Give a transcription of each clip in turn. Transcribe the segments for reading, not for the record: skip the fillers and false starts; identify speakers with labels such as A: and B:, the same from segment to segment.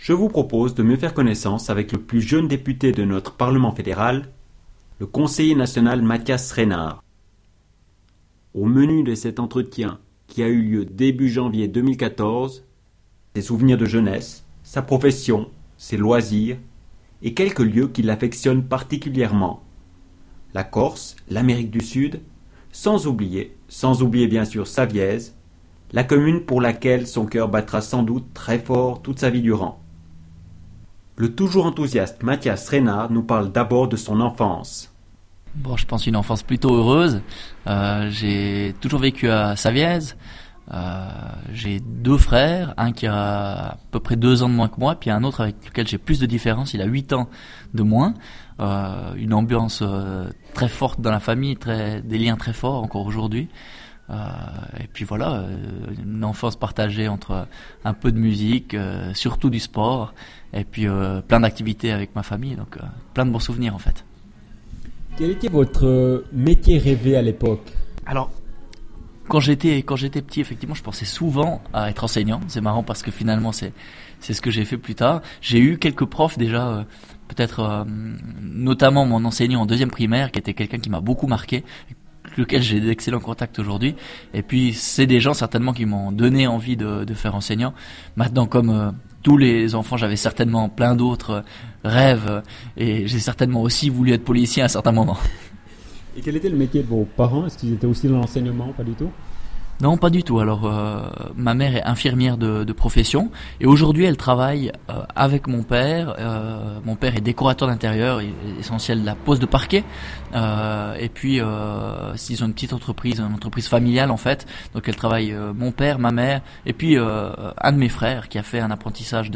A: je vous propose de mieux faire connaissance avec le plus jeune député de notre Parlement fédéral, le conseiller national Mathias Reynard. Au menu de cet entretien, qui a eu lieu début janvier 2014, ses souvenirs de jeunesse, sa profession, ses loisirs et quelques lieux qui l'affectionnent particulièrement. La Corse, l'Amérique du Sud, sans oublier bien sûr Savièse, la commune pour laquelle son cœur battra sans doute très fort toute sa vie durant. Le toujours enthousiaste Mathias Reynard nous parle d'abord de son enfance.
B: Bon, je pense une enfance plutôt heureuse. J'ai toujours vécu à Savièse. J'ai 2 frères, un qui a à peu près 2 ans de moins que moi, puis un autre avec lequel j'ai plus de différence, il a 8 ans de moins. Une ambiance très forte dans la famille, des liens très forts encore aujourd'hui. Et puis voilà, une enfance partagée entre un peu de musique, surtout du sport, et puis plein d'activités avec ma famille, donc plein de bons souvenirs en fait.
C: Quel était votre métier rêvé à l'époque ?
B: Alors, quand j'étais petit, effectivement, je pensais souvent à être enseignant. C'est marrant parce que finalement, c'est ce que j'ai fait plus tard. J'ai eu quelques profs déjà, notamment mon enseignant en 2e primaire, qui était quelqu'un qui m'a beaucoup marqué, avec lequel j'ai d'excellents contacts aujourd'hui. Et puis, c'est des gens certainement qui m'ont donné envie de faire enseignant. Maintenant, comme tous les enfants, j'avais certainement plein d'autres rêves et j'ai certainement aussi voulu être policier à un certain moment.
C: Et quel était le métier de vos parents ? Est-ce qu'ils étaient aussi dans l'enseignement ? Pas du tout ?
B: Non, pas du tout. Alors, ma mère est infirmière de profession et aujourd'hui, elle travaille avec mon père. Mon père est décorateur d'intérieur, essentiel de la pose de parquet. Et puis, ils ont une petite entreprise, une entreprise familiale en fait. Donc, elle travaille mon père, ma mère et puis un de mes frères qui a fait un apprentissage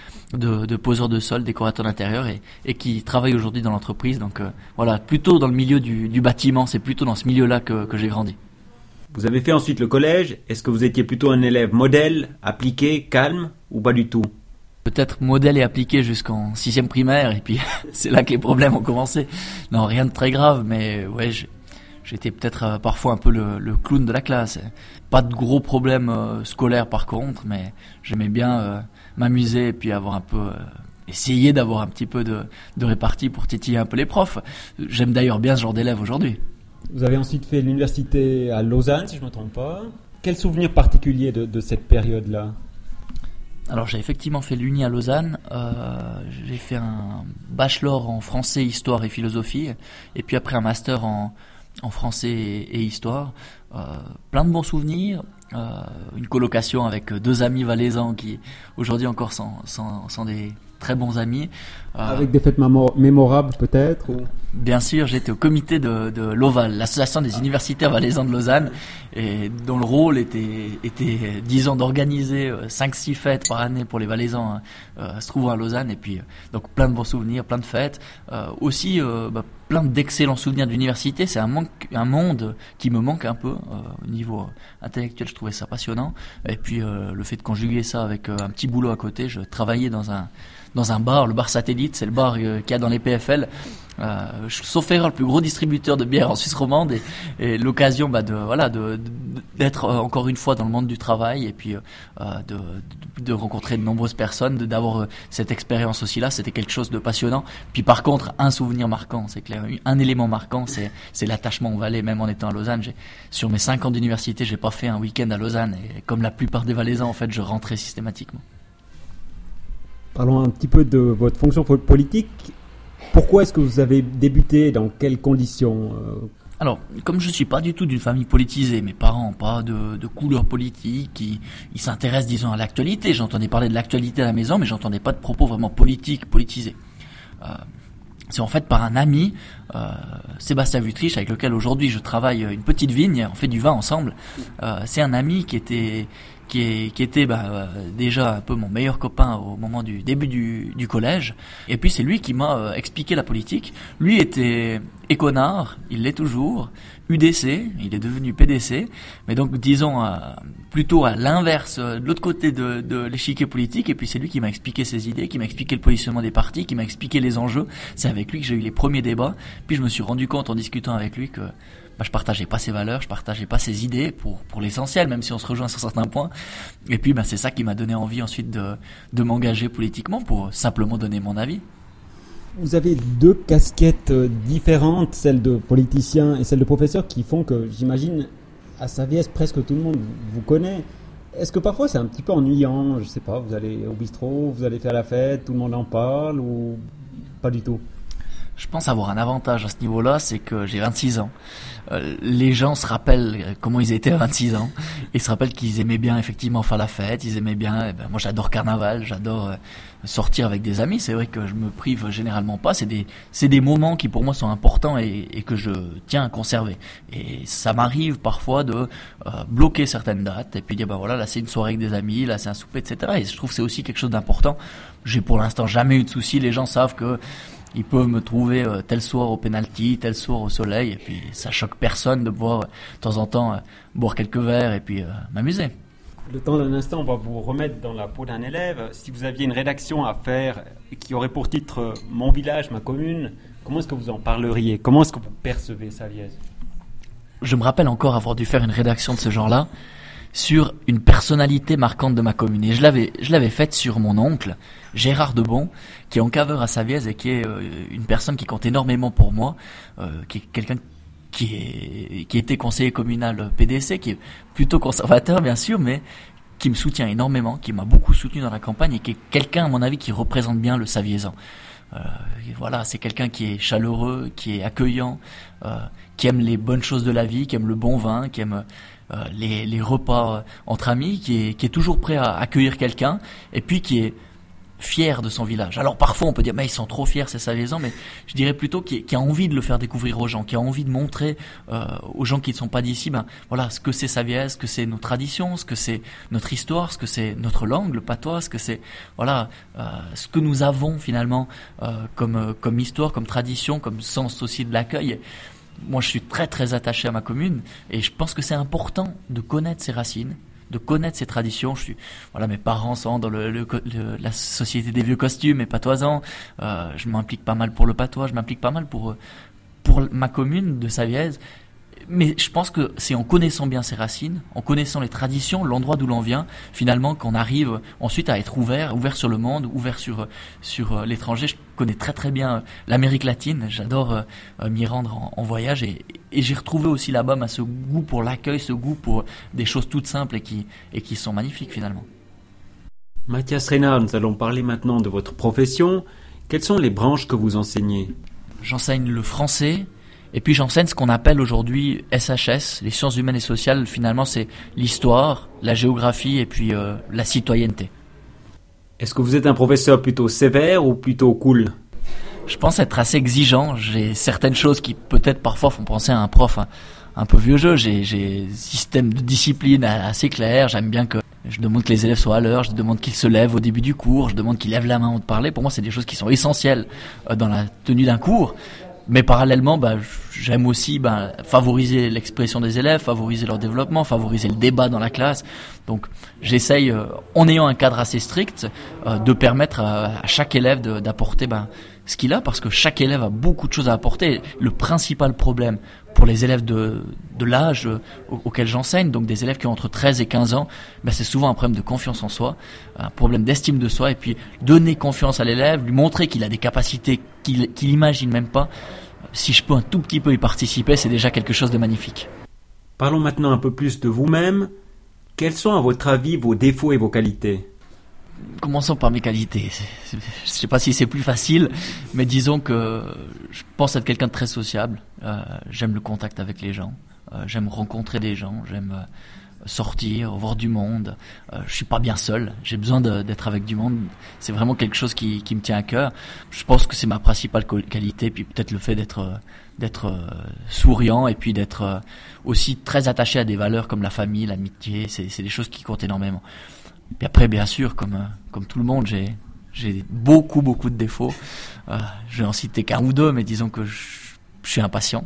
B: de poseur de sol, décorateur d'intérieur et qui travaille aujourd'hui dans l'entreprise. Donc voilà, plutôt dans le milieu du bâtiment, c'est plutôt dans ce milieu-là que j'ai grandi.
A: Vous avez fait ensuite le collège. Est-ce que vous étiez plutôt un élève modèle, appliqué, calme ou pas du tout ?
B: Peut-être modèle et appliqué jusqu'en 6e primaire et puis c'est là que les problèmes ont commencé. Non, rien de très grave, mais ouais, j'étais peut-être parfois un peu le clown de la classe. Pas de gros problèmes scolaires par contre, mais j'aimais bien m'amuser et puis avoir un peu essayer d'avoir un petit peu de répartie pour titiller un peu les profs. J'aime d'ailleurs bien ce genre d'élève aujourd'hui.
C: Vous avez ensuite fait l'université à Lausanne, si je ne me trompe pas. Quel souvenir particulier de cette période-là ?
B: Alors j'ai effectivement fait l'Uni à Lausanne, j'ai fait un bachelor en français, histoire et philosophie, et puis après un master en français et histoire. Plein de bons souvenirs, une colocation avec 2 amis valaisans qui aujourd'hui encore sont des très bons amis.
C: Avec des fêtes mémorables peut-être ou...
B: Bien sûr, j'étais au comité de l'OVAL, l'association des universitaires valaisans de Lausanne, et dont le rôle était disons, d'organiser 5-6 fêtes par année pour les valaisans se trouvant à Lausanne, et puis donc plein de bons souvenirs, plein de fêtes, aussi plein d'excellents souvenirs d'université. C'est un monde qui me manque un peu au niveau intellectuel. Je trouvais ça passionnant, et puis le fait de conjuguer ça avec un petit boulot à côté. Je travaillais dans un bar, le bar Satellite, c'est le bar qu'il y a dans les PFL. Sauf erreur, le plus gros distributeur de bière en Suisse romande, et l'occasion d'être encore une fois dans le monde du travail et puis de rencontrer de nombreuses personnes, d'avoir cette expérience aussi là, c'était quelque chose de passionnant. Puis par contre, un souvenir marquant, c'est clair, un élément marquant, c'est l'attachement au Valais. Même en étant à Lausanne, sur mes 5 ans d'université, j'ai pas fait un week-end à Lausanne, et comme la plupart des Valaisans en fait, je rentrais systématiquement.
C: Parlons un petit peu de votre fonction politique. Pourquoi est-ce que vous avez débuté ? Dans quelles conditions ?
B: Alors, comme je suis pas du tout d'une famille politisée, mes parents n'ont pas de couleur politique, ils s'intéressent, disons, à l'actualité. J'entendais parler de l'actualité à la maison, mais j'entendais pas de propos vraiment politisés. C'est en fait par un ami, Sébastien Vutriche, avec lequel aujourd'hui je travaille une petite vigne, on fait du vin ensemble. C'est un ami qui était déjà un peu mon meilleur copain au moment du début du collège, et puis c'est lui qui m'a expliqué la politique. Lui était éconard, il l'est toujours, UDC, il est devenu PDC, mais donc disons plutôt à l'inverse, de l'autre côté de l'échiquier politique, et puis c'est lui qui m'a expliqué ses idées, qui m'a expliqué le positionnement des partis, qui m'a expliqué les enjeux. C'est avec lui que j'ai eu les premiers débats, puis je me suis rendu compte en discutant avec lui que je partageais pas ses valeurs, je partageais pas ses idées pour l'essentiel, même si on se rejoint sur certains points. Et puis c'est ça qui m'a donné envie ensuite de m'engager politiquement pour simplement donner mon avis.
C: Vous avez deux casquettes différentes, celle de politicien et celle de professeur, qui font que, j'imagine, à Savièse, presque tout le monde vous connaît. Est-ce que parfois c'est un petit peu ennuyant? Je sais pas, vous allez au bistrot, vous allez faire la fête, tout le monde en parle, ou pas du tout?
B: Je pense avoir un avantage à ce niveau-là, c'est que j'ai 26 ans. Les gens se rappellent comment ils étaient à 26 ans. Ils se rappellent qu'ils aimaient bien effectivement faire la fête, ils aimaient bien, moi j'adore carnaval, j'adore sortir avec des amis. C'est vrai que je me prive généralement pas. C'est des moments qui pour moi sont importants et que je tiens à conserver. Et ça m'arrive parfois de bloquer certaines dates et puis dire voilà, là c'est une soirée avec des amis, là c'est un souper, etc. Et je trouve que c'est aussi quelque chose d'important. J'ai pour l'instant jamais eu de soucis. Les gens savent que ils peuvent me trouver tel soir au penalty, tel soir au soleil, et puis ça choque personne de pouvoir de temps en temps boire quelques verres et puis m'amuser.
A: Le temps d'un instant, on va vous remettre dans la peau d'un élève. Si vous aviez une rédaction à faire qui aurait pour titre « Mon village, ma commune », comment est-ce que vous en parleriez? Comment est-ce que vous percevez Savièse?
B: Je me rappelle encore avoir dû faire une rédaction de ce genre-là sur une personnalité marquante de ma commune. Et je l'avais faite sur mon oncle, Gérard Debon, qui est encaveur à Savièse et qui est une personne qui compte énormément pour moi, qui est quelqu'un qui était conseiller communal PDC, qui est plutôt conservateur bien sûr, mais qui me soutient énormément, qui m'a beaucoup soutenu dans la campagne et qui est quelqu'un à mon avis qui représente bien le Saviésan. Voilà, c'est quelqu'un qui est chaleureux, qui est accueillant, qui aime les bonnes choses de la vie, qui aime le bon vin, qui aime les repas entre amis, qui est toujours prêt à accueillir quelqu'un, et puis qui est fier de son village. Alors parfois on peut dire mais ils sont trop fiers, c'est Saviésan, mais je dirais plutôt qui a envie de le faire découvrir aux gens, qui a envie de montrer aux gens qui ne sont pas d'ici voilà ce que c'est Savièse, ce que c'est nos traditions, ce que c'est notre histoire, ce que c'est notre langue, le patois, ce que c'est voilà ce que nous avons finalement comme histoire, comme tradition, comme sens aussi de l'accueil. Moi je suis très très attaché à ma commune et je pense que c'est important de connaître ses racines, de connaître ses traditions. Mes parents sont dans la société des vieux costumes et patoisans. Je m'implique pas mal pour le patois, je m'implique pas mal pour ma commune de Savièse. Mais je pense que c'est en connaissant bien ses racines, en connaissant les traditions, l'endroit d'où l'on vient, finalement, qu'on arrive ensuite à être ouvert sur le monde, ouvert sur l'étranger. Je connais très très bien l'Amérique latine. J'adore m'y rendre en voyage et j'ai retrouvé aussi là-bas ce goût pour l'accueil, ce goût pour des choses toutes simples et qui sont magnifiques finalement.
A: Mathias Renard, nous allons parler maintenant de votre profession. Quelles sont les branches que vous enseignez?
B: J'enseigne le français. Et puis j'enseigne ce qu'on appelle aujourd'hui SHS, les sciences humaines et sociales. Finalement, c'est l'histoire, la géographie et puis la citoyenneté.
A: Est-ce que vous êtes un professeur plutôt sévère ou plutôt cool?
B: Je pense être assez exigeant. J'ai certaines choses qui peut-être parfois font penser à un prof un peu vieux jeu. J'ai un système de discipline assez clair. J'aime bien que je demande que les élèves soient à l'heure, je demande qu'ils se lèvent au début du cours, je demande qu'ils lèvent la main avant de parler. Pour moi, c'est des choses qui sont essentielles dans la tenue d'un cours. Mais parallèlement, j'aime aussi favoriser l'expression des élèves, favoriser leur développement, favoriser le débat dans la classe. Donc j'essaye, en ayant un cadre assez strict, de permettre à chaque élève d'apporter ce qu'il a, parce que chaque élève a beaucoup de choses à apporter. Le principal problème pour les élèves de l'âge auquel j'enseigne, donc des élèves qui ont entre 13 et 15 ans, c'est souvent un problème de confiance en soi, un problème d'estime de soi, et puis donner confiance à l'élève, lui montrer qu'il a des capacités qu'il imagine même pas. Si je peux un tout petit peu y participer, c'est déjà quelque chose de magnifique.
A: Parlons maintenant un peu plus de vous-même. Quels sont à votre avis vos défauts et vos qualités?
B: Commençons par mes qualités. Je ne sais pas si c'est plus facile, mais disons que je pense être quelqu'un de très sociable. J'aime le contact avec les gens. J'aime rencontrer des gens. J'aime sortir, voir du monde. Je suis pas bien seul. J'ai besoin d'être avec du monde. C'est vraiment quelque chose qui me tient à cœur. Je pense que c'est ma principale qualité. Puis peut-être le fait d'être souriant et puis d'être aussi très attaché à des valeurs comme la famille, l'amitié. C'est des choses qui comptent énormément. Puis après, bien sûr, comme tout le monde, j'ai beaucoup de défauts. Je vais en citer qu'un ou deux, mais disons que je suis impatient.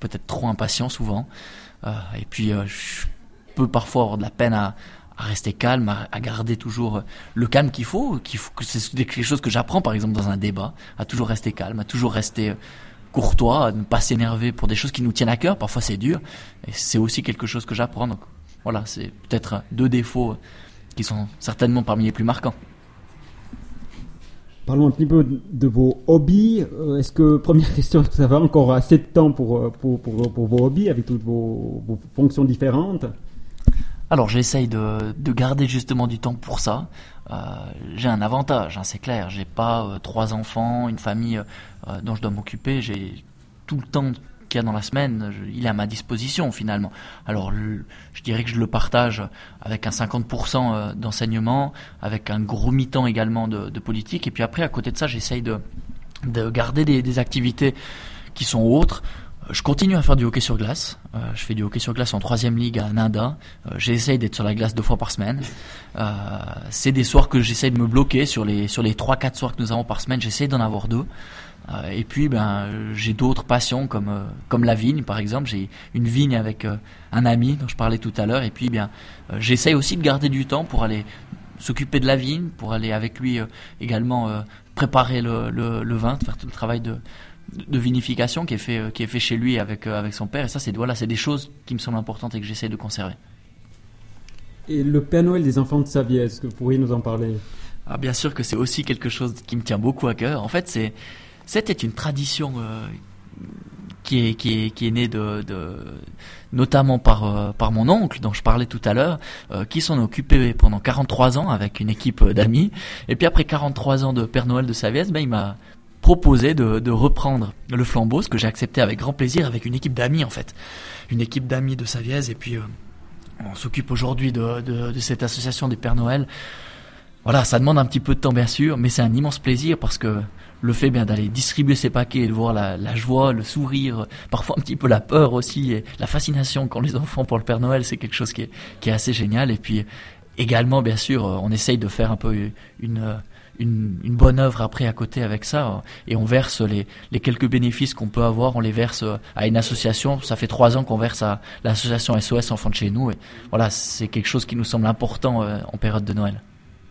B: peut-être trop impatient souvent. Et puis je peux parfois avoir de la peine à rester calme, à garder toujours le calme qu'il faut que c'est quelque chose que j'apprends par exemple dans un débat, à toujours rester calme, à toujours rester courtois, à ne pas s'énerver pour des choses qui nous tiennent à cœur. Parfois c'est dur, et c'est aussi quelque chose que j'apprends. Donc voilà, c'est peut-être 2 défauts qui sont certainement parmi les plus marquants.
C: Parlons un petit peu de vos hobbies. Est-ce que, première question, est-ce que ça va encore assez de temps pour vos hobbies avec toutes vos fonctions différentes?
B: Alors j'essaye de garder justement du temps pour ça. J'ai un avantage, c'est clair. J'ai pas 3 enfants, une famille dont je dois m'occuper. J'ai tout le temps qu'il y a dans la semaine, il est à ma disposition finalement. Alors je dirais que je le partage avec un 50% d'enseignement, avec un gros mi-temps également de politique. Et puis après, à côté de ça, j'essaye de garder des activités qui sont autres. Je continue à faire du hockey sur glace. Je fais du hockey sur glace en 3e ligue à Nanda. J'essaye d'être sur la glace 2 fois par semaine. C'est des soirs que j'essaye de me bloquer sur les 3-4 soirs que nous avons par semaine. J'essaye d'en avoir 2. Et puis j'ai d'autres passions comme la vigne par exemple. J'ai une vigne avec un ami dont je parlais tout à l'heure. Et puis j'essaye aussi de garder du temps pour aller s'occuper de la vigne, pour aller avec lui également préparer le vin, faire tout le travail de vinification qui est fait chez lui avec son père. Et ça, c'est des choses qui me semblent importantes et que j'essaie de conserver.
C: Et le Père Noël des enfants de Saviez, est-ce que vous pourriez nous en parler?
B: Bien sûr que c'est aussi quelque chose qui me tient beaucoup à cœur. En fait, c'était une tradition qui est née notamment par mon oncle dont je parlais tout à l'heure, qui s'en occupait pendant 43 ans avec une équipe d'amis. Et puis après 43 ans de Père Noël de Saviez, il m'a proposé de reprendre le flambeau, ce que j'ai accepté avec grand plaisir, avec une équipe d'amis en fait. Une équipe d'amis de Saviez. Et puis on s'occupe aujourd'hui de cette association des Pères Noël. Voilà, ça demande un petit peu de temps bien sûr, mais c'est un immense plaisir parce que le fait d'aller distribuer ces paquets et de voir la joie, le sourire, parfois un petit peu la peur aussi, et la fascination qu'ont les enfants pour le Père Noël, c'est quelque chose qui est assez génial. Et puis également bien sûr, on essaye de faire un peu une bonne œuvre après à côté avec ça, et on verse les quelques bénéfices qu'on peut avoir, on les verse à une association. Ça fait 3 ans qu'on verse à l'association SOS Enfants de chez nous, et voilà, c'est quelque chose qui nous semble important en période de Noël.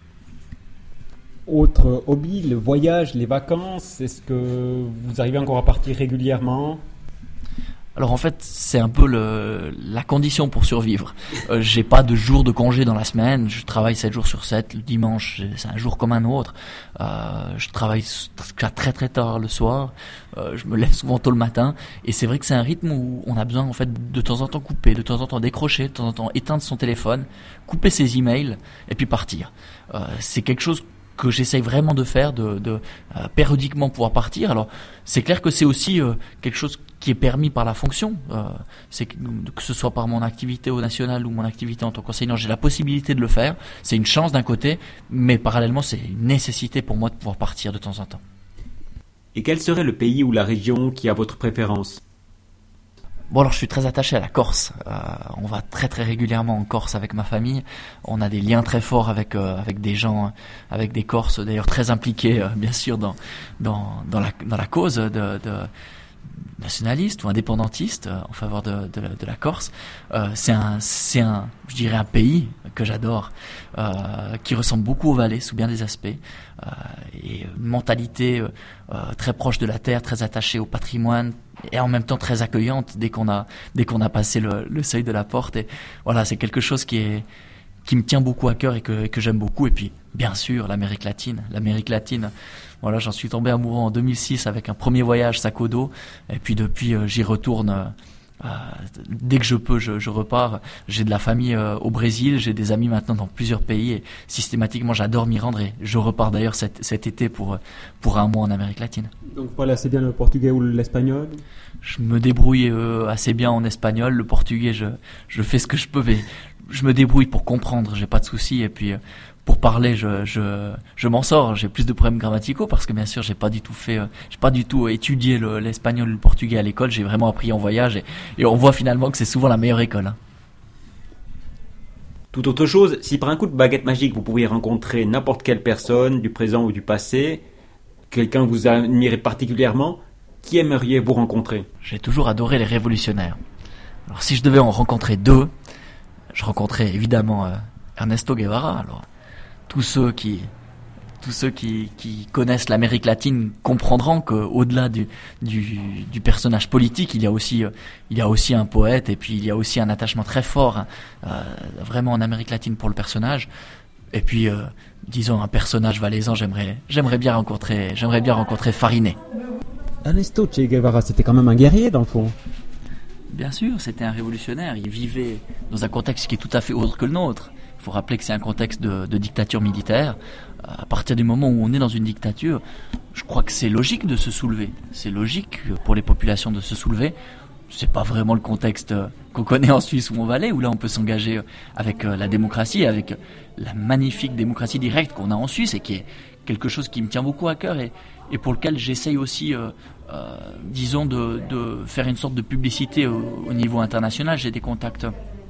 C: Autre hobby, le voyage, les vacances, est-ce que vous arrivez encore à partir régulièrement?
B: Alors en fait, c'est un peu la condition pour survivre. J'ai pas de jour de congé dans la semaine, je travaille 7 jours sur 7, le dimanche c'est un jour comme un autre. Je travaille très très tard le soir, je me lève souvent tôt le matin, et c'est vrai que c'est un rythme où on a besoin en fait de temps en temps couper, de temps en temps décrocher, de temps en temps éteindre son téléphone, couper ses emails et puis partir. C'est quelque chose que j'essaye vraiment de faire, de périodiquement pouvoir partir. Alors c'est clair que c'est aussi quelque chose qui est permis par la fonction, c'est que ce soit par mon activité au national ou mon activité en tant qu'enseignant, j'ai la possibilité de le faire. C'est une chance d'un côté, mais parallèlement c'est une nécessité pour moi de pouvoir partir de temps en temps.
A: Et quel serait le pays ou la région qui a votre préférence?
B: Bon, alors je suis très attaché à la Corse. On va très très régulièrement en Corse avec ma famille. On a des liens très forts avec des gens, avec des Corses d'ailleurs très impliqués bien sûr dans la cause de nationaliste ou indépendantiste en faveur de la Corse. C'est je dirais un pays que j'adore, qui ressemble beaucoup aux Valais sous bien des aspects, et une mentalité très proche de la terre, très attachée au patrimoine, et en même temps très accueillante dès qu'on a passé le seuil de la porte. Et voilà, c'est quelque chose qui me tient beaucoup à cœur et que j'aime beaucoup. Et puis bien sûr l'Amérique latine, voilà, j'en suis tombé amoureux en 2006 avec un premier voyage sac à dos, et puis depuis j'y retourne dès que je peux, je repars. J'ai de la famille au Brésil, j'ai des amis maintenant dans plusieurs pays, et systématiquement j'adore m'y rendre, et je repars d'ailleurs cet été pour un mois en Amérique latine.
C: Donc voilà, c'est bien le portugais ou l'espagnol?
B: Je me débrouille assez bien en espagnol. Le portugais, je fais ce que je peux, mais je me débrouille pour comprendre, j'ai pas de soucis. Et puis pour parler, je m'en sors. J'ai plus de problèmes grammaticaux parce que bien sûr j'ai pas du tout étudié l'espagnol ou le portugais à l'école. J'ai vraiment appris en voyage, et on voit finalement que c'est souvent la meilleure école.
A: Tout autre chose, si par un coup de baguette magique vous pouviez rencontrer n'importe quelle personne du présent ou du passé, quelqu'un que vous admirez particulièrement, Qui aimeriez-vous rencontrer?
B: J'ai toujours adoré les révolutionnaires. Alors si je devais en rencontrer deux, je rencontrais évidemment Ernesto Guevara. Alors tous ceux qui connaissent l'Amérique latine comprendront qu'au-delà du personnage politique, il y a aussi un poète, et puis il y a aussi un attachement très fort vraiment en Amérique latine pour le personnage. Et puis disons un personnage valaisan, j'aimerais bien rencontrer Fariné.
C: Ernesto Che Guevara, c'était quand même un guerrier dans le fond.
B: Bien sûr, c'était un révolutionnaire. Il vivait dans un contexte qui est tout à fait autre que le nôtre. Il faut rappeler que c'est un contexte de dictature militaire. À partir du moment où on est dans une dictature, je crois que c'est logique de se soulever. C'est logique pour les populations de se soulever. C'est pas vraiment le contexte qu'on connaît en Suisse ou en Valais, où là on peut s'engager avec la démocratie, avec la magnifique démocratie directe qu'on a en Suisse, et qui est quelque chose qui me tient beaucoup à cœur, et pour lequel j'essaye aussi disons de faire une sorte de publicité au niveau international. J'ai des contacts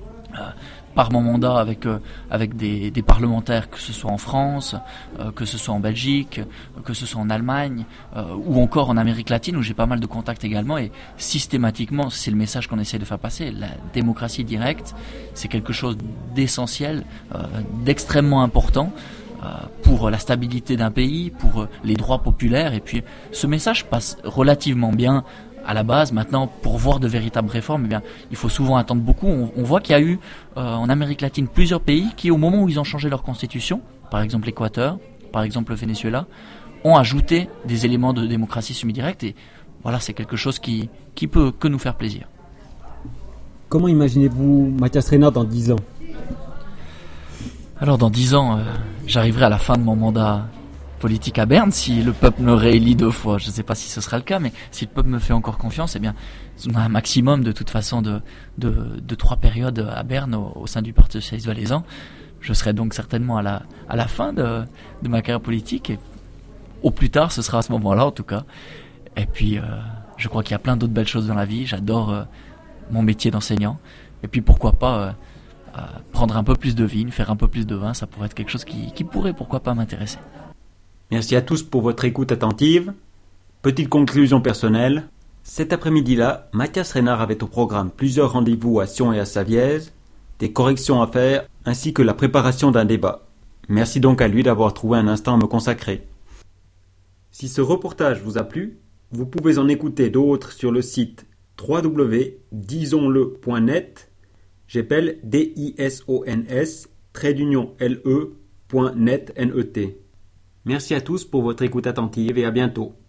B: par mon mandat avec des parlementaires, que ce soit en France, que ce soit en Belgique, que ce soit en Allemagne, ou encore en Amérique latine, où j'ai pas mal de contacts également. Et systématiquement, c'est le message qu'on essaie de faire passer. La démocratie directe, c'est quelque chose d'essentiel, d'extrêmement important pour la stabilité d'un pays, pour les droits populaires. Et puis ce message passe relativement bien à la base. Maintenant, pour voir de véritables réformes, eh bien, il faut souvent attendre beaucoup. On voit qu'il y a eu en Amérique latine plusieurs pays qui, au moment où ils ont changé leur constitution, par exemple l'Équateur, par exemple le Venezuela, ont ajouté des éléments de démocratie semi-directe. Et voilà, c'est quelque chose qui peut que nous faire plaisir.
C: Comment imaginez-vous Mathias Reinhardt dans 10 ans?
B: Alors dans 10 ans, j'arriverai à la fin de mon mandat politique à Berne, si le peuple me réélit 2 fois. Je ne sais pas si ce sera le cas, mais si le peuple me fait encore confiance, eh bien, on a un maximum de toute façon de 3 périodes à Berne au sein du Parti socialiste valaisan. Je serai donc certainement à la fin de ma carrière politique, et au plus tard, ce sera à ce moment-là en tout cas. Et puis, je crois qu'il y a plein d'autres belles choses dans la vie. J'adore mon métier d'enseignant. Et puis pourquoi pas prendre un peu plus de vigne, faire un peu plus de vin, ça pourrait être quelque chose qui pourrait, pourquoi pas, m'intéresser.
A: Merci à tous pour votre écoute attentive. Petite conclusion personnelle. Cet après-midi-là, Mathias Reinhardt avait au programme plusieurs rendez-vous à Sion et à Savièse, des corrections à faire, ainsi que la préparation d'un débat. Merci donc à lui d'avoir trouvé un instant à me consacrer. Si ce reportage vous a plu, vous pouvez en écouter d'autres sur le site www.disonsle.net. J'appelle disons-le.net. Merci à tous pour votre écoute attentive et à bientôt.